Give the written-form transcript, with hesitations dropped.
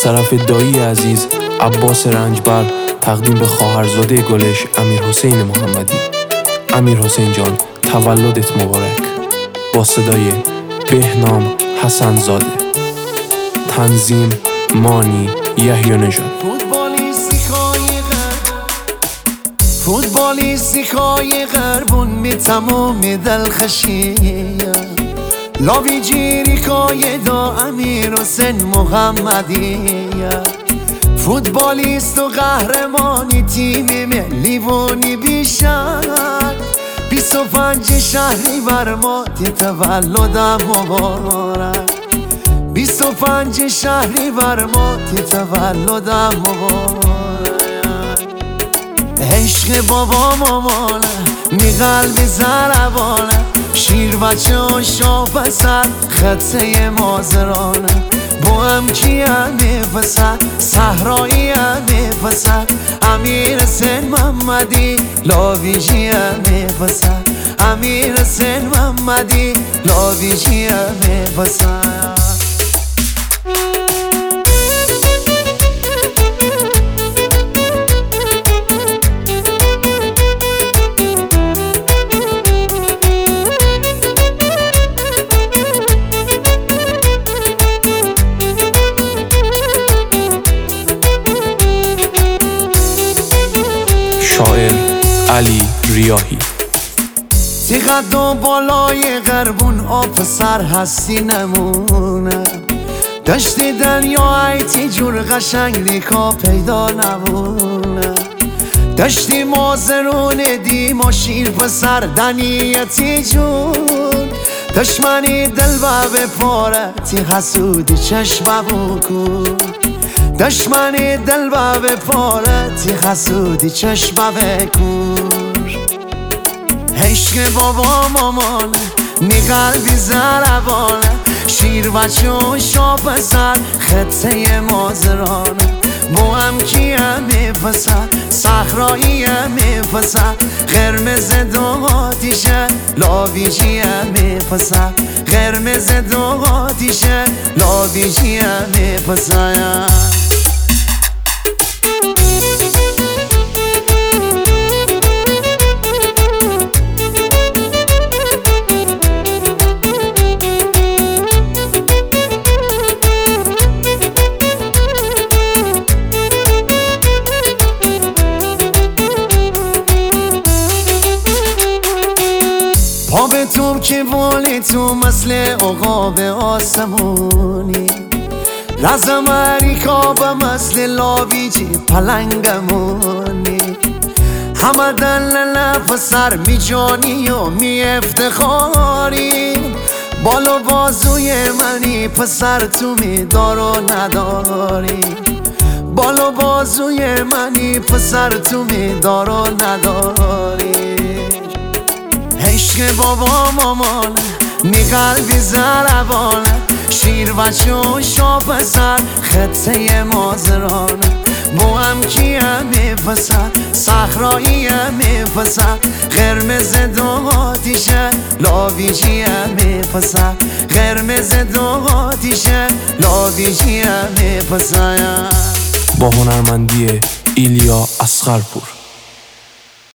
طرف دایی عزیز عباس رنجبر تقدیم به خواهرزاده گلش امیرحسین محمدی. امیرحسین جان تولدت مبارک. با صدای بهنام حسن زاده. تنظیم مانی یحیی نژاد. فوتبالیستیکای غربون به تمام دلخوشی لاوی جیریکای دا امیرحسین محمدی فوتبالیست و قهرمانی تیم ملی ونی بیشتر 25 شهریور ماه تولدم مبارک 25 شهریور ماه تولدم مبارک عشق بابا مامانه می قلبی زربانه شیر بچه و شاپسر خطه مازرانه با هم کیه پسر صحرایی پسر امیرحسین محمدی لاویجی پسر امیرحسین محمدی لاویجی پسر شاعر علی ریاحی. چقدر و بالای غربون آفسر هستی نمونه دشت دریا ایتی جور قشنگ ریکا پیدا نمونه دشتی مازرون دیما شیر پسر دنیتی جون دشمنی دل و به پاره تی حسودی چشم بکن دشمنی دل و به پاره تی حسودی چشم بکن عشق بابا مامانه می قلبی زربانه شیر بچه و شاپسر خطه مازرانه با هم کیه میپسر صحرایی میپسر قرمز دو آتیشه لاویجی میپسر قرمز دو آتیشه لاویجی میپسر پا به تو که والی تو مثل عقاب آسمونی رزم اریکاب مثل لاویجی پلنگمونی همه دل نفسر می جانی و می افتخاری بالو بازوی منی پسر تو می دار و نداری بالو بازوی منی پسر تو می دار و نداری عشق بابا مامانه می قلبی زربانه شیر بچه و شاپسر خطه مازرانه با هم کیه میپسر صحرایی میپسر قرمز دو آتیشه لاویجی میپسر قرمز دو آتیشه لاویجی میپسر. با هنرمندی ایلیا اصغرپور.